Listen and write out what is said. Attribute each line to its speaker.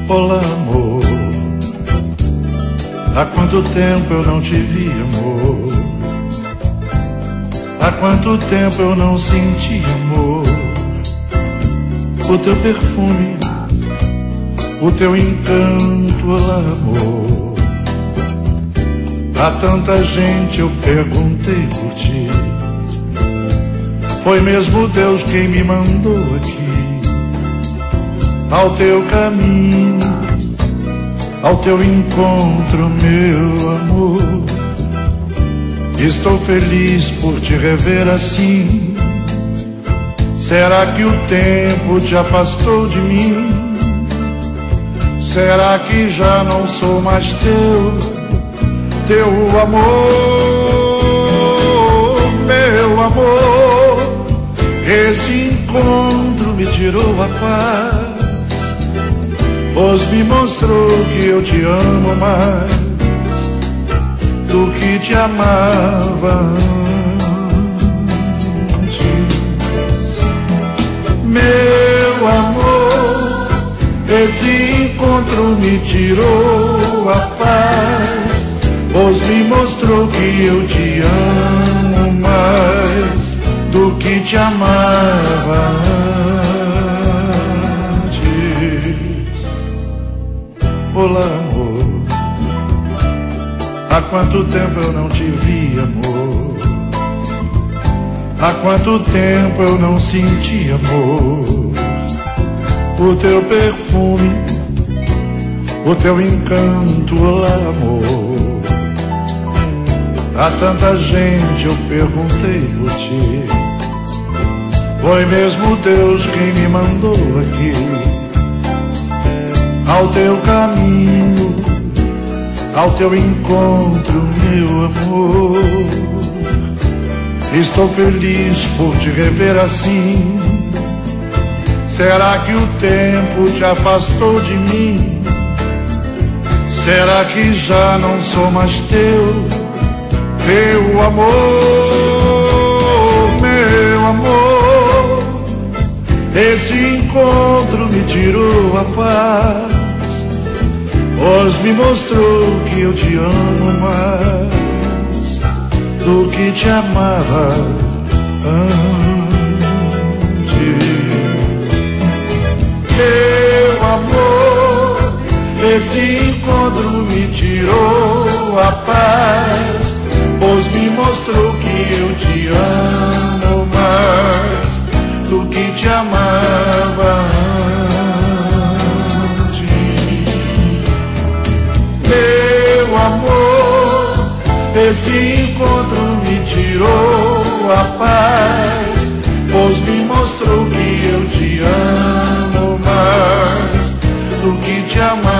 Speaker 1: Olá, amor, há quanto tempo eu não te vi, amor? Há quanto tempo eu não senti, amor? O teu perfume, o teu encanto, olá, amor. Há tanta gente eu perguntei por ti. Foi mesmo Deus quem me mandou aqui, ao teu caminho, ao teu encontro, meu amor. Estou feliz por te rever assim. Será que o tempo te afastou de mim? Será que já não sou mais teu amor, meu amor? Esse encontro me tirou a paz, pois me mostrou que eu te amo mais do que te amava antes. Meu amor, esse encontro me tirou a paz, pois me mostrou que eu te amo mais do que te amava antes. Olá, amor, há quanto tempo eu não te vi, amor? Há quanto tempo eu não senti, amor? O teu perfume, o teu encanto, olá, amor. Há tanta gente eu perguntei por ti. Foi mesmo Deus quem me mandou aqui, ao teu caminho, ao teu encontro, meu amor. Estou feliz por te rever assim. Será que o tempo te afastou de mim? Será que já não sou mais teu amor, meu amor? Esse encontro me tirou a paz, pois me mostrou que eu te amo mais do que te amava antes. Meu amor, esse encontro me tirou a paz, pois me mostrou que eu te amo mais do que te amava antes. Meu amor, esse encontro me tirou a paz, pois me mostrou que eu te amo mais do que te amava.